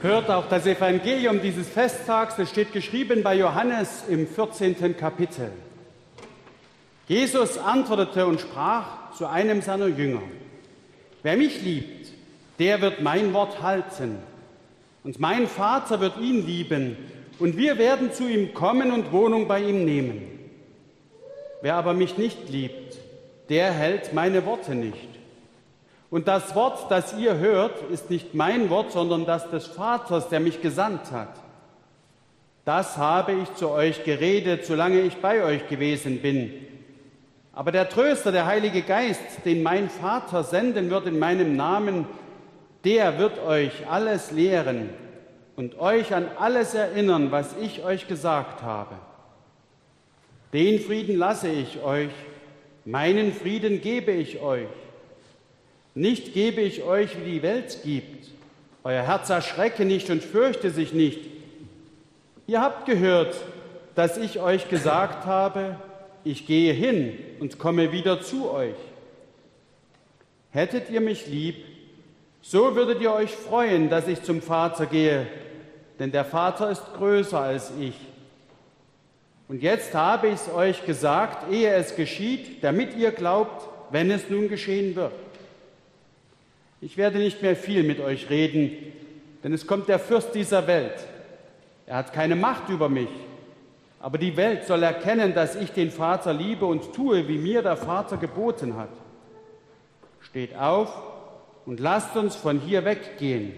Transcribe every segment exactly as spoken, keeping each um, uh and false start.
Hört auch das Evangelium dieses Festtags, es steht geschrieben bei Johannes im vierzehnten Kapitel. Jesus antwortete und sprach zu einem seiner Jünger: Wer mich liebt, der wird mein Wort halten. Und mein Vater wird ihn lieben, und wir werden zu ihm kommen und Wohnung bei ihm nehmen. Wer aber mich nicht liebt, der hält meine Worte nicht. Und das Wort, das ihr hört, ist nicht mein Wort, sondern das des Vaters, der mich gesandt hat. Das habe ich zu euch geredet, solange ich bei euch gewesen bin. Aber der Tröster, der Heilige Geist, den mein Vater senden wird in meinem Namen, der wird euch alles lehren und euch an alles erinnern, was ich euch gesagt habe. Den Frieden lasse ich euch, meinen Frieden gebe ich euch. Nicht gebe ich euch, wie die Welt gibt. Euer Herz erschrecke nicht und fürchte sich nicht. Ihr habt gehört, dass ich euch gesagt habe, ich gehe hin und komme wieder zu euch. Hättet ihr mich lieb, so würdet ihr euch freuen, dass ich zum Vater gehe, denn der Vater ist größer als ich. Und jetzt habe ich es euch gesagt, ehe es geschieht, damit ihr glaubt, wenn es nun geschehen wird. Ich werde nicht mehr viel mit euch reden, denn es kommt der Fürst dieser Welt. Er hat keine Macht über mich, aber die Welt soll erkennen, dass ich den Vater liebe und tue, wie mir der Vater geboten hat. Steht auf und lasst uns von hier weggehen.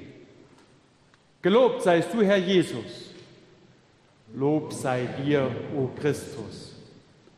Gelobt seist du, Herr Jesus. Lob sei dir, o Christus.